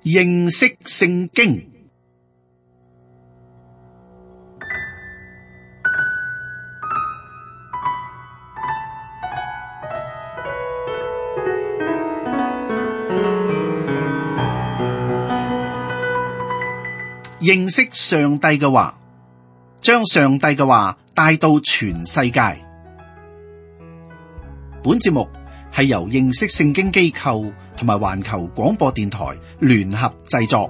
認識聖經。認識上帝嘅話，將上帝嘅話帶到全世界。本節目係由認識聖經機構同埋環球廣播電台聯合製作。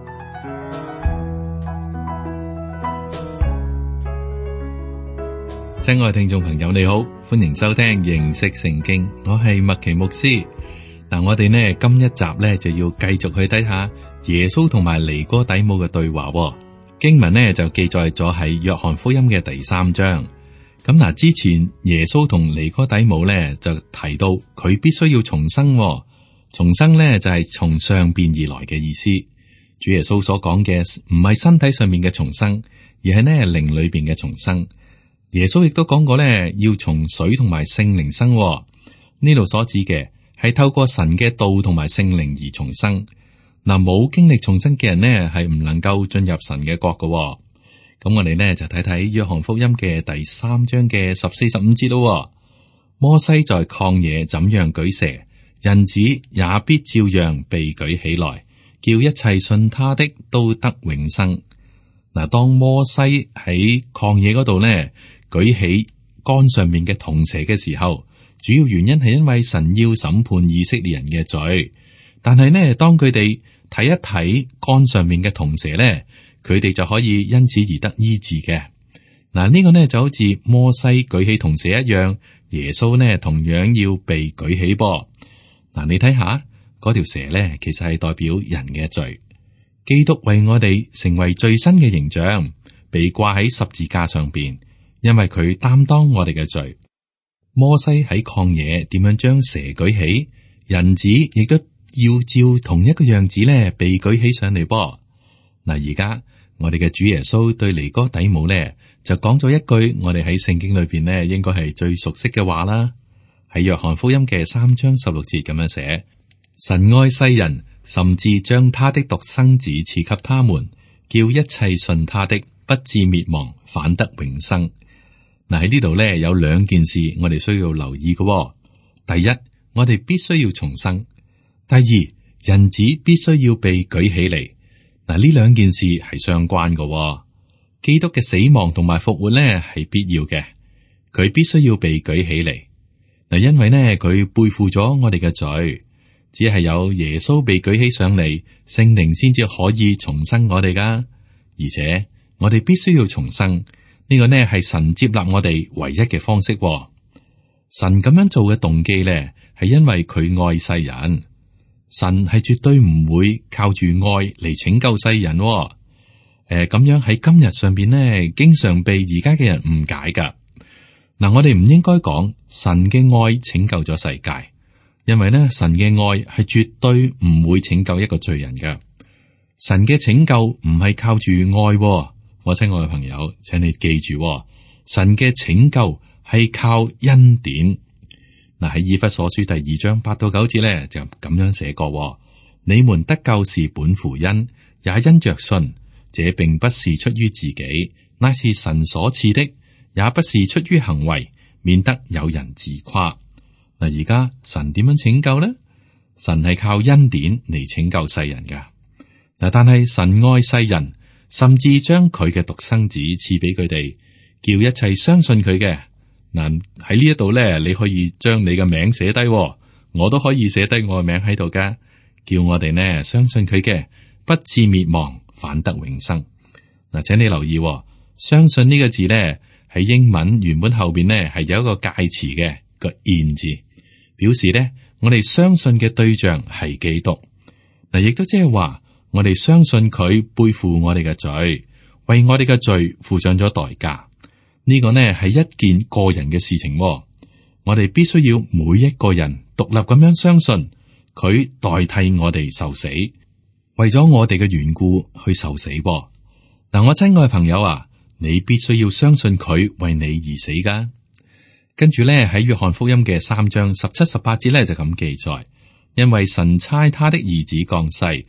親愛聽眾朋友，你好，歡迎收聽認識聖經，我係麥奇牧師。嗱，我哋呢今一集呢就要繼續去睇下耶穌同埋尼哥底母嘅對話。經文呢就記載咗喺約翰福音嘅第3章。咁嗱，之前耶穌同尼哥底母呢就提到佢必須要重生。重生呢就係從上邊而來嘅意思。主耶穌所講嘅唔係身體上面嘅重生，而係呢靈裏邊嘅重生。耶穌亦都講過呢，要從水同埋聖靈生。呢度所指嘅係透過神嘅道同埋聖靈而重生。嗱，冇經歷重生嘅人呢，係唔能夠進入神嘅國㗎。咁我哋呢就睇睇約翰福音嘅第3章嘅14、15節咯。摩西在曠野怎樣舉蛇，人子也必照樣被舉起來，叫一切信他的都得永生。嗱，當摩西喺曠野嗰度呢舉起竿上面嘅銅蛇嘅時候，主要原因係因為神要審判以色列人嘅罪。但係呢，當佢哋睇一睇竿上面嘅銅蛇呢，佢哋就可以因此而得醫治嘅。嗱，呢個呢就好似摩西舉起銅蛇一樣，耶穌呢同樣要被舉起噃。嗱，你睇下嗰條蛇呢，其實係代表人嘅罪。基督為我哋成為最新嘅形象，被掛喺十字架上邊，因為佢擔當我哋嘅罪。摩西喺曠野點樣將蛇舉起，人子亦都要照同一個樣子咧被舉起上嚟噃。嗱，而家我哋嘅主耶穌對尼哥底母咧就講咗一句我哋喺聖經裏邊咧應該係最熟悉嘅話啦。喺約翰福音嘅3章16節咁樣寫：神愛世人，甚至將他的獨生子賜給他們，叫一切信他的不至滅亡，反得永生。嗱，喺呢度咧有2件事我哋需要留意嘅。第一，我哋必須要重生。第二，人子必須要被舉起嚟。嗱，呢2件事係相關嘅。基督嘅死亡同埋復活呢係必要嘅，佢必須要被舉起嚟。嗱，因為呢佢背負咗我哋嘅罪，只係有耶穌被舉起上嚟，聖靈先至可以重生我哋噶。而且我哋必須要重生，呢個呢係神接納我哋唯一嘅方式。神咁樣做嘅動機呢係因為佢愛世人。神係絕對唔會靠住愛嚟拯救世人。咁樣喺今日上邊呢，經常被而家嘅人誤解噶。嗱，我哋唔應該講神嘅愛拯救咗世界，因為呢神嘅愛係絕對唔會拯救一個罪人噶。神嘅拯救唔係靠住愛。我親愛嘅朋友，請你記住，神嘅拯救係靠恩典。嗱，喺以弗所書第2章8到9節咧，就咁樣寫過：你們得救是本乎恩，也因着信。這並不是出於自己，乃是神所賜的；也不是出於行為，免得有人自誇。嗱，而家神點樣拯救呢？神係靠恩典嚟拯救世人噶。嗱，但係神愛世人，甚至將佢嘅獨生子賜俾佢哋，叫一切相信佢嘅。嗱，喺呢一度咧，你可以將你嘅名寫低，我都可以寫低我嘅名喺度噶，叫我哋呢相信佢嘅，不至滅亡，反得永生。嗱，請你留意，相信呢個字咧喺英文原本後邊呢係有一個介詞嘅個 in 字，表示咧我哋相信嘅對象係基督。嗱，亦都即係話我哋相信佢背負我哋嘅罪，為我哋嘅罪付上咗代價。呢個呢係一件個人嘅事情，我哋必須要每一個人獨立咁樣相信佢代替我哋受死，為咗我哋嘅緣故去受死。嗱，我親愛朋友啊，你必須要相信佢為你而死噶。跟住咧喺約翰福音嘅3章17、18節咧就咁記載，因為神差他的兒子降世，不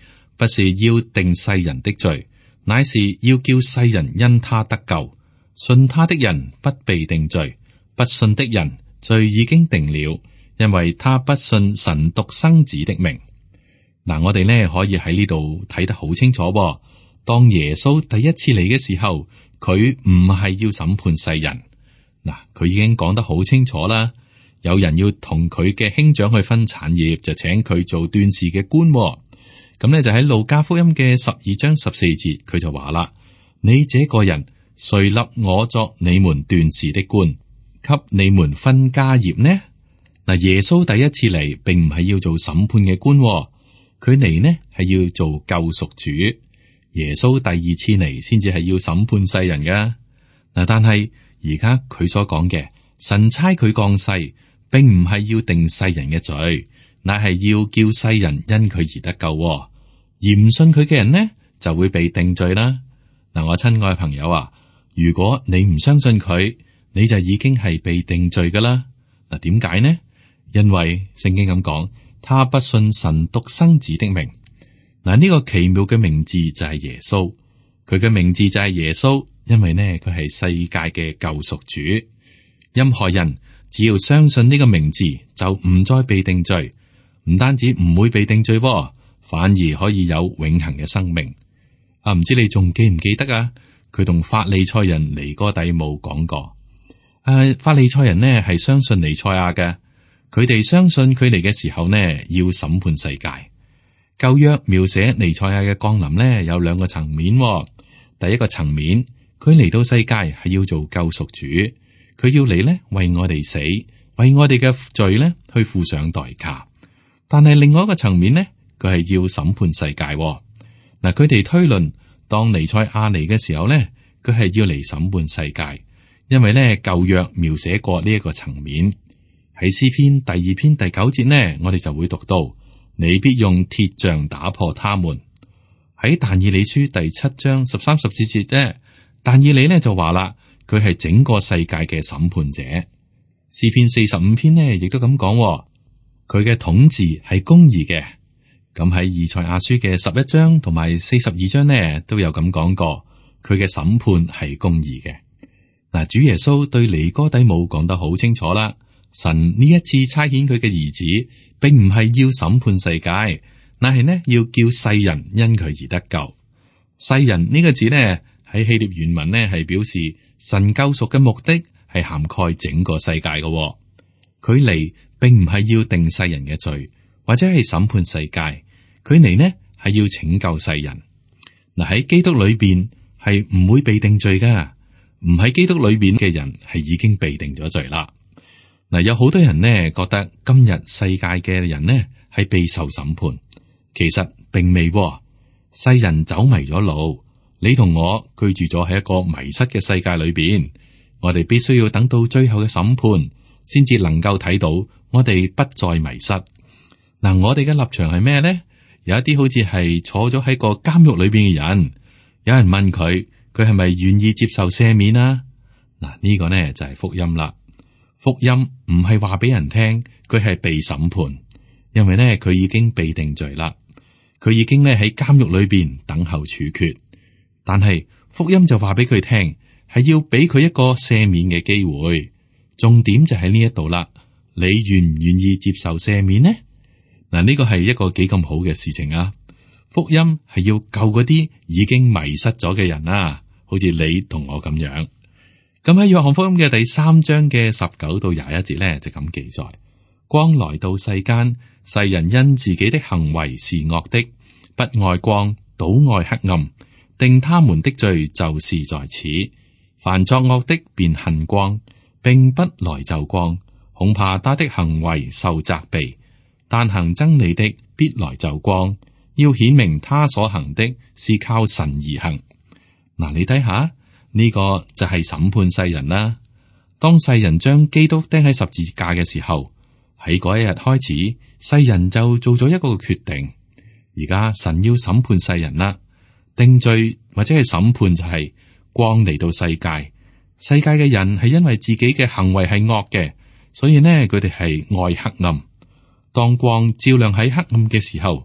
不是要定世人的罪，乃是要叫世人因他得救。信他的人不被定罪，不信的人罪已經定了，因為他不信神獨生子的名。嗱，我哋呢可以喺呢度睇得好清楚喎。當耶穌第一次嚟嘅時候，佢唔係要審判世人。嗱，佢已經講得好清楚啦。有人要同佢嘅兄長去分產業，就請佢做斷事嘅官喎。咁呢，就喺路加福音嘅12章14節，佢就話啦：你這個人，誰立我作你們斷事的官，給你們分家業呢？嗱，耶穌第一次嚟，並唔係要做審判嘅官喎，佢嚟呢係要做救贖主。耶穌第二次嚟，先至係要審判世人噶。嗱，但係而家佢所講嘅神差佢降世，並唔係要定世人嘅罪，乃係要叫世人因佢而得救喎。而唔信佢嘅人呢，就會被定罪啦。嗱，我親愛嘅朋友啊，如果你唔相信佢，你就已經係被定罪噶啦。嗱，點解呢？因為聖經咁講，他不信神獨生子的名。嗱，呢個奇妙嘅名字就係耶穌，佢嘅名字就係耶穌，因為呢佢係世界嘅救贖主。任何人只要相信呢個名字，就唔再被定罪，唔單止唔會被定罪，反而可以有永恆嘅生命。啊，唔知你仲記唔記得啊？佢同法利賽人尼哥底母講過，法利賽人呢係相信彌賽亞嘅，佢哋相信佢嚟嘅時候呢要審判世界。舊約描寫彌賽亞嘅降臨呢有兩個層面。第一個層面，佢嚟到世界係要做救贖主，佢要嚟呢為我哋死，為我哋嘅罪呢去付上代價。但係另外一個層面呢，佢係要審判世界。嗱，佢哋推論，當彌賽亞嚟嘅時候呢，佢係要嚟審判世界，因為呢舊約描寫過呢一個層面。喺詩篇第2篇第9節呢，我哋就會讀到：你必用鐵杖打破他們。喺但以理書第7章13、14節呢，但以理呢就話啦，佢係整個世界嘅審判者。詩篇45篇呢亦都咁講，佢嘅統治係公義嘅。咁喺以賽亞書嘅11章同埋42章呢都有咁講過，佢嘅審判係公義嘅。嗱，主耶穌對尼哥底母講得好清楚啦，神呢一次差遣佢嘅兒子，並唔係要審判世界，乃係呢要叫世人因佢而得救。世人呢個字呢喺希臘原文呢係表示神救贖嘅目的係涵蓋整個世界嘅。佢嚟並唔係要定世人嘅罪，或者係審判世界，佢嚟呢係要拯救世人。嗱，喺基督裏邊係唔會被定罪噶，唔喺基督裏邊嘅人係已經被定咗罪啦。嗱，有好多人呢覺得今日世界嘅人呢係備受審判，其實並未。世人走迷咗路，你同我居住咗喺一個迷失嘅世界裏邊，我哋必須要等到最後嘅審判，先至能夠睇到我哋不再迷失。嗱，我哋嘅立場係咩呢？有一啲好似係坐咗喺個監獄裏邊嘅人，有人問佢係咪願意接受赦免啊？嗱，呢個呢就係福音啦。福音唔係話俾人聽佢係被審判，因為呢佢已經被定罪啦，佢已經呢喺監獄裏邊等候處決。但係福音就話俾佢聽，係要俾佢一個赦免嘅機會。重點就喺呢一度啦。你願唔願意接受赦免呢？嗱，呢個係一個幾咁好嘅事情啊！福音係要救嗰啲已經迷失咗嘅人啊，好似你同我咁樣。咁喺約翰福音嘅第3章嘅19到21節咧，就咁記載：光來到世間，世人因自己的行為是惡的，不愛光，倒愛黑暗，定他們的罪就是在此。凡作惡的便恨光，並不來就光，恐怕他的行為受責備。但行真理的必來就光，要顯明他所行的是靠神而行。嗱，你睇下呢個就係審判世人啦。當世人將基督釘喺十字架嘅時候，喺嗰一日開始，世人就做咗一個決定。而家神要審判世人啦，定罪或者係審判就係光嚟到世界。世界嘅人係因為自己嘅行為係惡嘅，所以呢佢哋係愛黑暗。當光照亮喺黑暗嘅時候，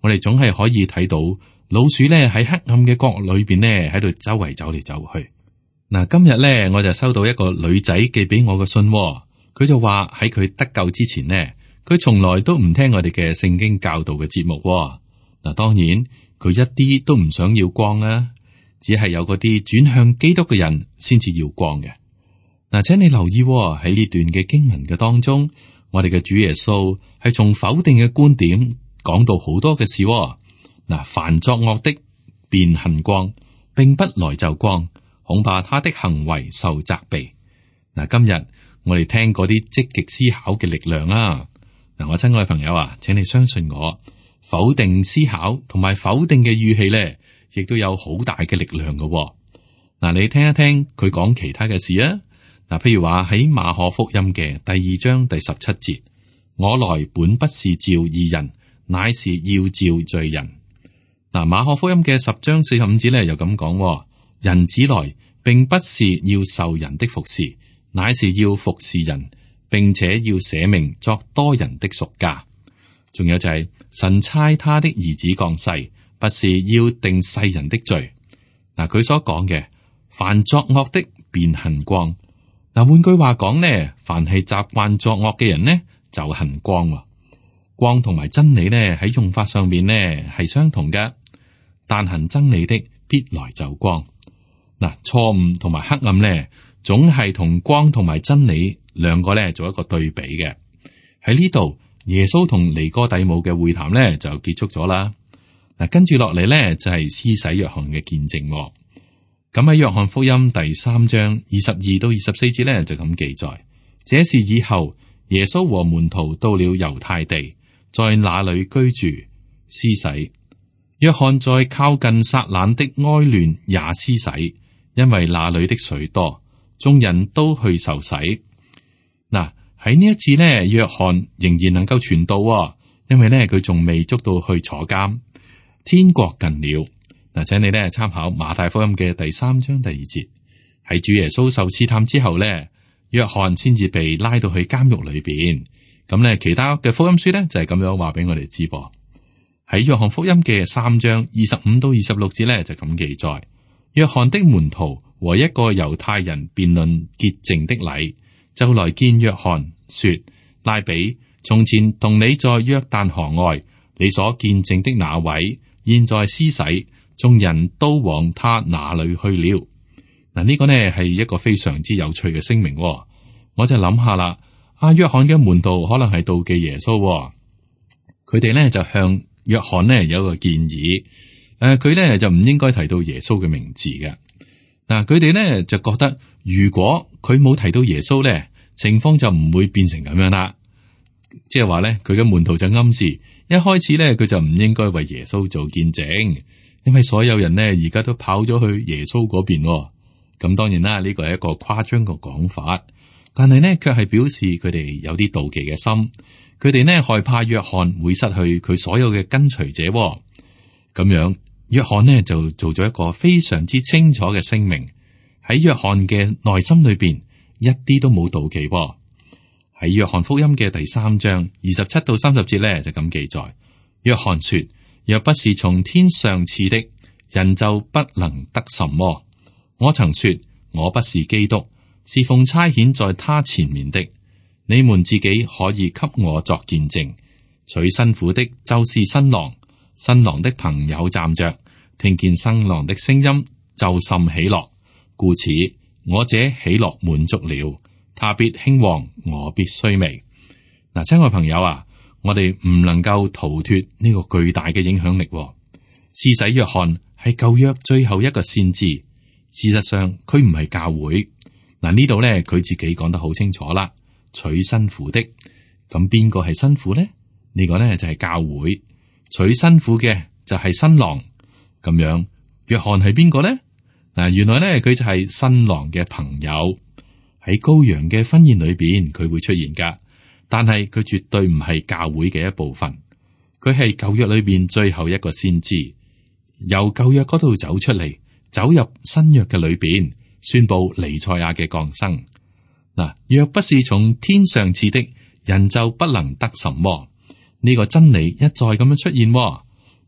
我哋總係可以睇到老鼠咧喺黑暗嘅角裏邊咧喺度周圍走嚟走去。嗱，今日咧我就收到一個女仔寄俾我嘅信，佢就話喺佢得救之前呢，佢從來都唔聽我哋嘅聖經教導嘅節目。嗱，當然佢一啲都唔想要光啊，只係有嗰啲轉向基督嘅人先至要光嘅。嗱，請你留意喺呢段嘅經文嘅當中，我哋嘅主耶穌係從否定嘅觀點講到好多嘅事。嗱，凡作惡的便恨光，並不來就光，恐怕他的行為受責備。嗱，今日我哋聽嗰啲積極思考嘅力量啊！嗱，我親愛嘅朋友啊，請你相信我，否定思考同埋否定嘅語氣咧，亦都有好大嘅力量嘅。嗱，你聽一聽佢講其他嘅事啊！嗱，譬如話喺馬可福音嘅第2章第17節，我來本不是召義人，乃是要召罪人。嗱，馬可福音嘅10章45節咧又咁講，人子來並不是要受人的服侍，乃是要服侍人，並且要捨命作多人的贖價。仲有就係神差他的兒子降世，不是要定世人的罪。嗱，佢所講嘅，凡作惡的便恨光。嗱，換句話講呢，凡係習慣作惡嘅人呢，就恨光。光同埋真理呢，喺用法上面呢係相同嘅，但行真理的必來就光。嗱，錯誤同埋黑暗呢，總係同光同埋真理兩個呢做一個對比嘅。喺呢度，耶穌同尼哥底母嘅會談呢就結束咗啦。嗱，跟住落嚟呢就係施洗約翰嘅見證。咁喺約翰福音第3章22到24節呢就咁記載，這是以後耶穌和門徒到了猶太地，在那裏居住施洗。約翰在靠近撒冷的哀嫩也施洗，因為那裏的水多，眾人都去受洗。嗱，喺呢一次呢，約翰仍然能夠傳道，因為呢佢仲未捉到去坐監。天國近了。嗱，請你呢參考馬太福音嘅第3章第2節，喺主耶穌受試探之後呢，約翰先至被拉到去監獄裏邊。咁呢，其他嘅福音書呢就係咁樣話俾我哋知噃。喺約翰福音嘅3章25到26節呢就咁記載，約翰的門徒和一個猶太人辯論潔淨的禮，就來見約翰說：拉比，從前同你在約旦河外，你所見證的那位，現在施洗，眾人都往他那裏去了。嗱，呢個呢係一個非常之有趣嘅聲明。我就諗下啦，約翰嘅門徒可能係妒忌耶穌，佢哋呢就向約翰呢有一個建議，佢呢就唔應該提到耶穌嘅名字嘅。嗱，佢哋呢就覺得如果佢冇提到耶穌呢，情況就唔會變成咁樣啦。即係話呢，佢嘅門徒就暗示，一開始呢佢就唔應該為耶穌做見證，因為所有人呢而家都跑咗去耶穌嗰邊。咁當然啦，呢個係一個誇張嘅講法，但係呢卻係表示佢哋有啲妒忌嘅心。佢哋呢害怕約翰會失去佢所有嘅跟隨者。咁樣，約翰呢就做咗一個非常之清楚嘅聲明，喺約翰嘅內心裏邊一啲都冇妒忌。喺約翰福音嘅第3章27到30節呢就咁記載，約翰說：若不是從天上賜的，人就不能得什麼。我曾說我不是基督，是奉差遣在他前面的。你們自己可以給我作見證。娶新婦的就是新郎，新郎的朋友站着，聽見新郎的聲音就甚喜樂，故此我這喜樂滿足了。他必興旺，我必衰微。嗱，親愛朋友啊，我哋唔能夠逃脫呢個巨大嘅影響力。施洗約翰係舊約最後一個先知，事實上佢唔係教會。嗱，呢度咧佢自己講得好清楚啦。娶新婦的，咁邊個係新婦呢？呢個呢就係教會。娶新婦嘅就係新郎。咁樣，約翰係邊個呢？嗱，原來呢佢就係新郎嘅朋友，喺羔羊嘅婚宴裏邊佢會出現噶，但係佢絕對唔係教會嘅一部分。佢係舊約裏邊最後一個先知，由舊約嗰度走出嚟，走入新約嘅裏邊，宣布彌賽亞嘅降生。嗱，若不是從天上賜的，人就不能得什麼。呢個真理一再咁樣出現，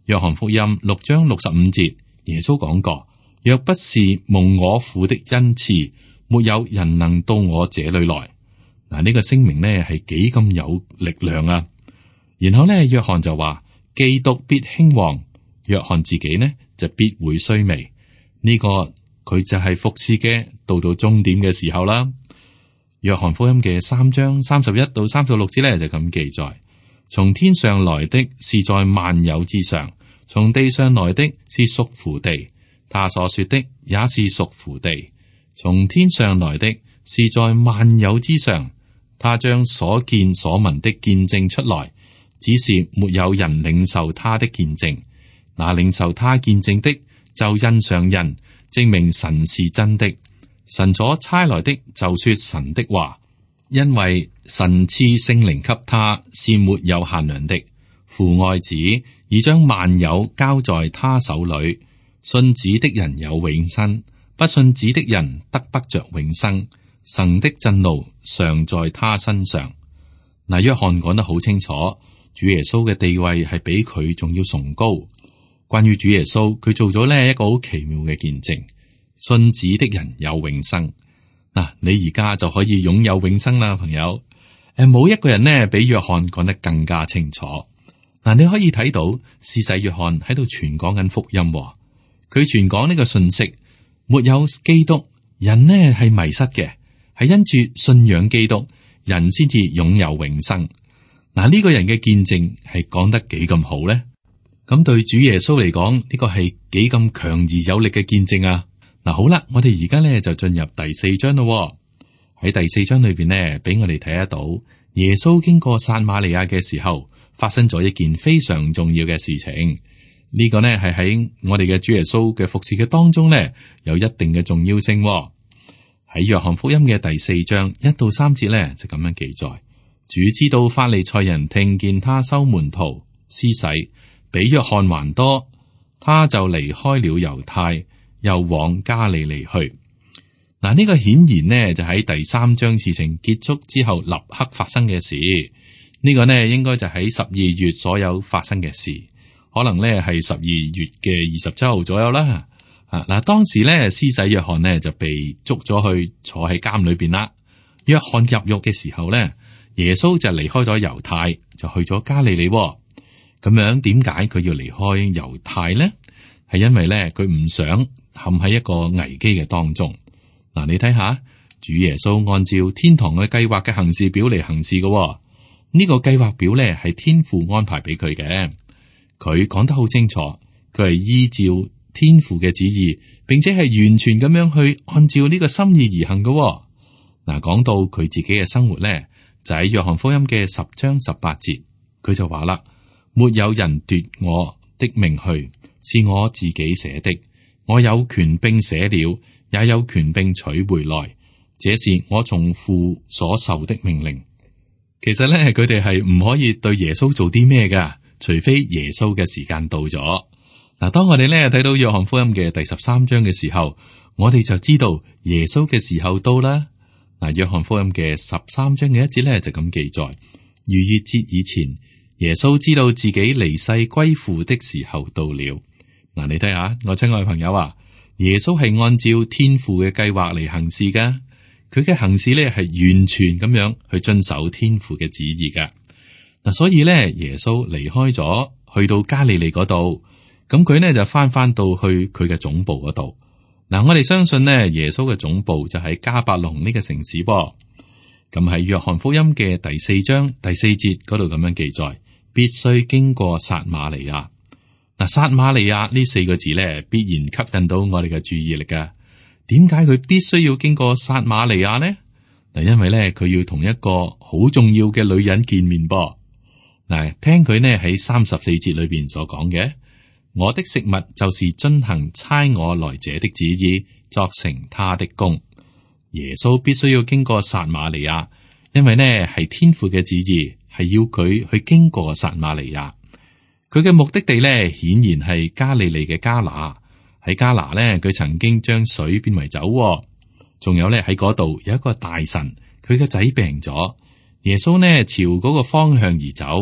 約翰福音6章65節，耶穌講過：若不是蒙我父的恩賜，沒有人能到我這裏來。嗱，呢個聲明呢係幾咁有力量啊！然後呢，約翰就話：基督必興旺，約翰自己呢就必會衰微。呢個佢就係服侍嘅到終點嘅時候啦。約翰福音嘅3章31到36節呢就咁記載：從天上來的是在萬有之上，從地上來的是屬乎地，他所說的也是屬乎地。從天上來的是在萬有之上，他將所見所聞的見證出來，只是沒有人領受他的見證。那領受他見證的就印上印，證明神是真的。神所差來的就說神的話，因為神賜聖靈給他是沒有限量的。父愛子，已將萬有交在他手裏。信子的人有永生，不信子的人得不着永生。神的震怒常在他身上。嗱，約翰講得好清楚，主耶穌嘅地位係比佢仲要崇高。關於主耶穌，佢做咗呢一個好奇妙嘅見證，信子的人有永生。嗱，你而家就可以擁有永生啦，朋友。冇一個人呢比約翰講得更加清楚。嗱，你可以睇到施洗約翰喺度傳講緊福音，佢傳講呢個信息，沒有基督，人呢係迷失嘅，係因住信仰基督，人先至擁有永生。嗱，呢個人嘅見證係講得幾咁好呢？咁對主耶穌嚟講，呢個係幾咁強而有力嘅見證啊！嗱，好啦，我哋而家咧就進入第4章咯。喺第4章裏邊呢，俾我哋睇得到耶穌經過撒瑪利亞嘅時候，發生咗一件非常重要嘅事情。呢個呢係喺我哋嘅主耶穌嘅服侍嘅當中呢，有一定嘅重要性。喺約翰福音嘅第4章1到3節呢，就咁樣記載：主知道法利賽人聽見他收門徒施洗，比約翰還多，他就離開了猶太，又往加利利去。嗱，呢個顯然呢就喺第3章事情結束之後立刻發生嘅事。呢個呢應該就喺12月所有發生嘅事，可能呢係12月嘅27號左右啦。嗱，當時呢施洗約翰呢就被捉咗去坐喺監裏邊啦。約翰入獄嘅時候呢，耶穌就離開咗猶太，就去咗加利利。咁樣點解佢要離開猶太呢？係因為咧佢唔想陷喺一個危機嘅當中。嗱，你睇下主耶穌按照天堂嘅計劃嘅行事表嚟行事嘅。呢個計劃表咧係天父安排俾佢嘅。佢講得好清楚，佢係依照天父嘅旨意，並且係完全咁樣去按照呢個心意而行嘅。嗱，講到佢自己嘅生活咧，就喺約翰福音嘅10章18節，佢就話啦：沒有人奪我的命去，是我自己捨的。我有權並捨了，也有權並取回來。這是我從父所受的命令。其實咧，佢哋係唔可以對耶穌做啲咩噶，除非耶穌嘅時間到咗。嗱，當我哋咧睇到約翰福音嘅第13章嘅時候，我哋就知道耶穌嘅時候到啦。嗱，約翰福音嘅13章嘅一節咧就咁記載：逾越節以前，耶穌知道自己離世歸父的時候到了。嗱，你睇下，我親愛嘅朋友啊，耶穌係按照天父嘅計劃嚟行事噶，佢嘅行事咧係完全咁樣去遵守天父嘅旨意噶。嗱，所以咧耶穌離開咗，去到加利利嗰度，咁佢呢就翻到去佢嘅總部嗰度。嗱，我哋相信呢，耶穌嘅總部就喺迦百農呢個城市噃。咁喺約翰福音嘅第4章第4節嗰度咁樣記載，必須經過撒瑪利亞。嗱，撒瑪利亞呢4個字咧，必然吸引到我哋嘅注意力噶。點解佢必須要經過撒瑪利亞呢？嗱，因為咧佢要同一個好重要嘅女人見面噃。嗱，聽佢呢喺34節裏邊所講嘅，我的食物就是遵行差我來者的旨意，作成他的工。耶穌必須要經過撒瑪利亞，因為呢係天父嘅旨意，係要佢去經過撒瑪利亞。佢嘅目的地咧，顯然係加利利嘅迦拿。喺迦拿咧，佢曾經將水變為酒。仲有咧喺嗰度有一個大臣，佢嘅仔病咗。耶穌呢朝嗰個方向而走，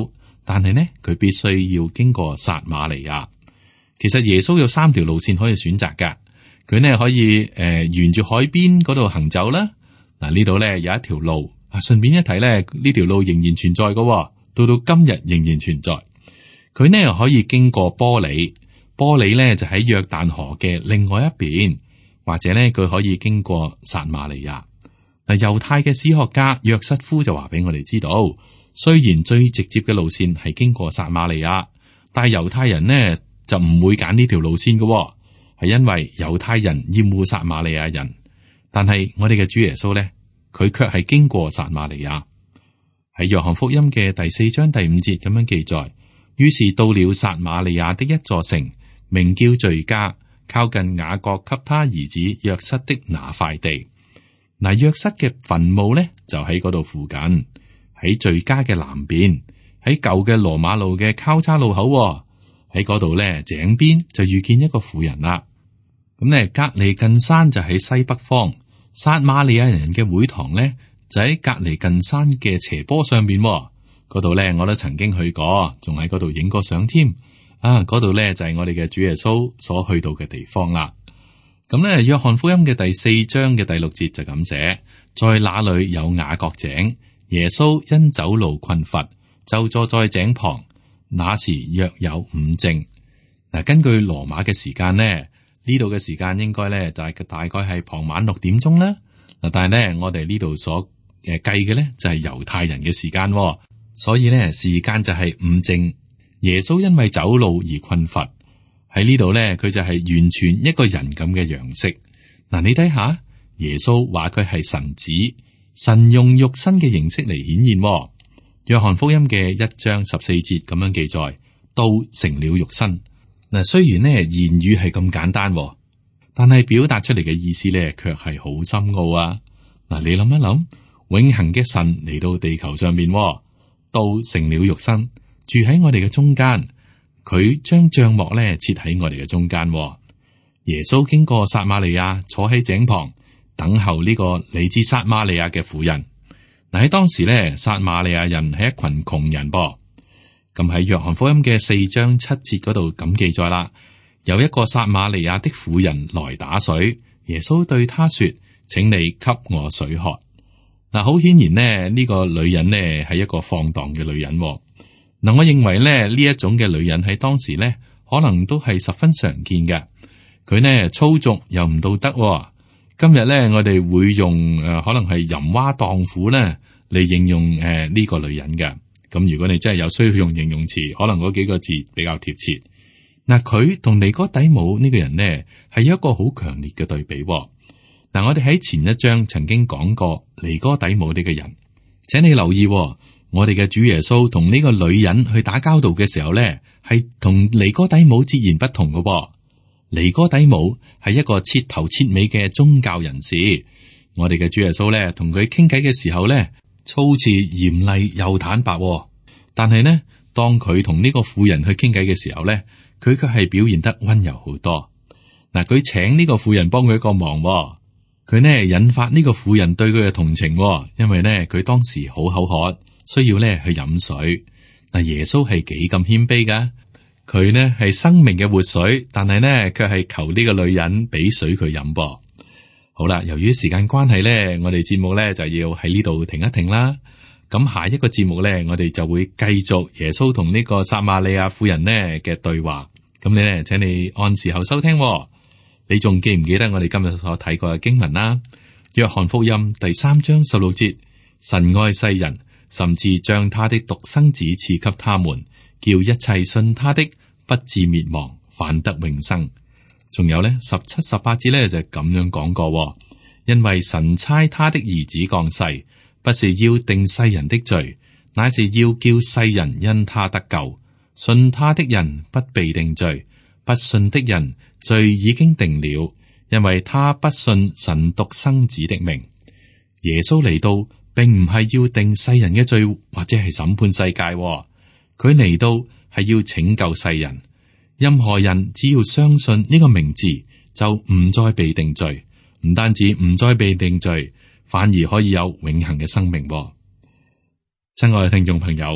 但係呢，佢必須要經過撒瑪利亞。其實耶穌有3條路線可以選擇噶，佢呢可以沿住海邊嗰度行走啦。嗱，呢度呢有一條路，順便一提呢，呢條路仍然存在噶，到今日仍然存在。佢呢可以經過波里，波里呢就喺約旦河嘅另外一邊，或者呢佢可以經過撒瑪利亞。嗱，猶太嘅史學家約瑟夫就話俾我哋知道，雖然最直接嘅路線係經過撒瑪利亞，但係猶太人呢就唔會揀呢條路線嘅，係因為猶太人厭惡撒瑪利亞人。但係我哋嘅主耶穌呢，佢卻係經過撒瑪利亞。喺約翰福音嘅第4章第5節咁樣記載，於是到了撒瑪利亞的一座城，名叫敘加，靠近雅各給他兒子約瑟的那塊地。嗱，約瑟嘅墳墓呢就喺嗰度附近，喺敘加嘅南邊，喺舊嘅羅馬路嘅交叉路口，喺嗰度呢井邊就遇見一個婦人啦。咁呢隔離近山就喺西北方，撒瑪利亞人嘅會堂呢就喺隔離近山嘅斜坡上邊，嗰度呢我都曾經去過，仲喺嗰度影過相添。嗰度呢就係我哋嘅主耶穌所去到嘅地方啦。咁呢，約翰福音嘅第4章嘅第6節就咁寫，在那裏有雅各井，耶穌因走路困乏，就坐在井旁。那時約有午正。嗱，根據羅馬嘅時間呢，呢度嘅時間應該呢就係大概係傍晚6點鐘啦。嗱，但係呢，我哋呢度所計嘅呢就係猶太人嘅時間，所以呢時間就係午正。耶穌因為走路而困乏。喺呢度咧，佢就係完全一個人咁嘅樣式。嗱，你睇下，耶穌話佢係神子，神用肉身嘅形式嚟顯現。約翰福音嘅1章14節咁樣記載，道成了肉身。嗱，雖然呢言語係咁簡單，但係表達出嚟嘅意思咧，卻係好深奧啊！嗱，你諗一諗，永恆嘅神嚟到地球上面，道成了肉身，住喺我哋嘅中間。佢將帳幕咧設喺我哋嘅中間。耶穌經過撒瑪利亞，坐喺井旁等候呢個嚟自撒瑪利亞嘅婦人。嗱，喺當時咧，撒瑪利亞人係一群窮人噃。咁喺約翰福音嘅4章7節嗰度咁記載啦，有一個撒瑪利亞的婦人來打水，耶穌對他說：請你給我水喝。嗱，好顯然呢，呢個女人呢係一個放蕩嘅女人。嗱，我認為咧呢一種嘅女人喺當時咧，可能都係十分常見嘅。佢呢粗俗又唔道德。今日咧，我哋會用可能係淫娃蕩婦咧嚟形容呢個女人嘅。咁如果你真係有需要用形容詞，可能嗰幾個字比較貼切。嗱，佢同尼哥底母呢個人呢係一個好強烈嘅對比。嗱，我哋喺前一章曾經講過尼哥底母呢個人，請你留意。我哋嘅主耶穌同呢個女人去打交道嘅時候咧，係同尼哥底母截然不同嘅。尼哥底母係一個徹頭徹尾嘅宗教人士，我哋嘅主耶穌咧同佢傾偈嘅時候咧，措辭嚴厲又坦白。但係呢，當佢同呢個婦人去傾偈嘅時候咧，佢卻係表現得溫柔好多。嗱，佢請呢個婦人幫佢一個忙，佢呢引發呢個婦人對佢嘅同情，因為呢佢當時好口渴。需要咧去飲水。嗱，耶穌係幾咁謙卑噶？佢呢係生命嘅活水，但係呢卻係求呢個女人俾水佢飲噃。好啦，由於時間關係呢，我哋節目呢就要喺呢度停一停啦。咁下一個節目呢，我哋就會繼續耶穌同呢個撒瑪利亞婦人呢嘅對話。咁你呢，請你按時候收聽。你仲記唔記得我哋今日所睇過嘅經文啦？約翰福音第3章16節，神愛世人，甚至將他的獨生子賜給他們，叫一切信他的不至滅亡，反得永生。仲有呢17、18節呢就咁樣講過，因為神差他的兒子降世，不是要定世人的罪，乃是要叫世人因他得救。信他的人不被定罪，不信的人罪已經定了，因為他不信神獨生子的名。耶穌嚟到，並唔係要定世人嘅罪，或者係審判世界。佢嚟到係要拯救世人。任何人只要相信呢個名字，就唔再被定罪。唔單止唔再被定罪，反而可以有永恆嘅生命。親愛嘅聽眾朋友，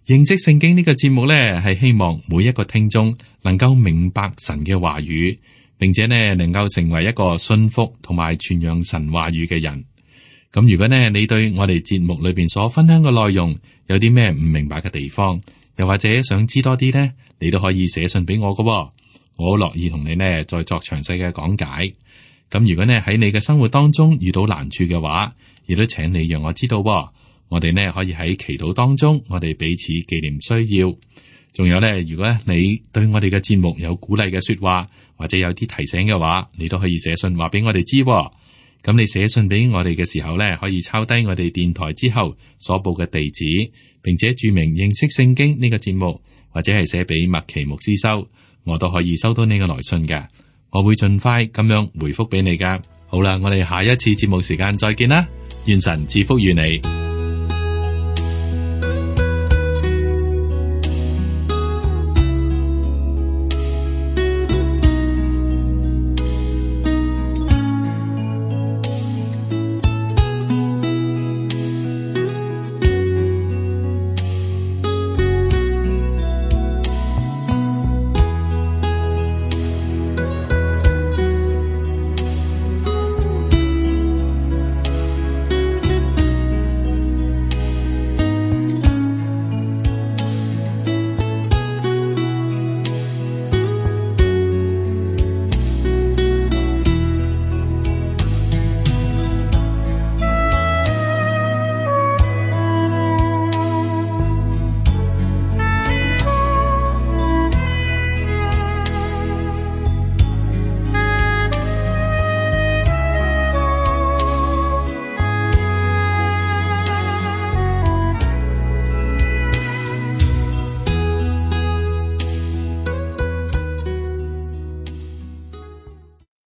認識聖經呢個節目呢，係希望每一個聽眾能夠明白神嘅話語，並且呢能夠成為一個信服同埋傳揚神話語嘅人。咁如果呢你對我哋節目裏邊所分享嘅內容有啲咩唔明白嘅地方，又或者想知多啲呢，你都可以寫信俾我㗎喎。我好樂意同你呢再作詳細嘅講解。咁如果呢喺你嘅生活當中遇到難處嘅話，亦都請你讓我知道喎。我哋呢可以喺祈禱當中，我哋彼此紀念需要。仲有呢，如果你對我哋嘅節目有鼓勵嘅說話，或者有啲提醒嘅話，你都可以寫信話俾我哋知喎。咁你寫信俾我哋嘅時候呢，可以抄低我哋電台之後所報嘅地址，並且注明認識聖經呢個節目，或者係寫俾麥奇牧師收，我都可以收到你嘅來信嘅。我會盡快咁樣回覆俾你噶。好啦，我哋下一次節目時間再見啦，願神賜福於你。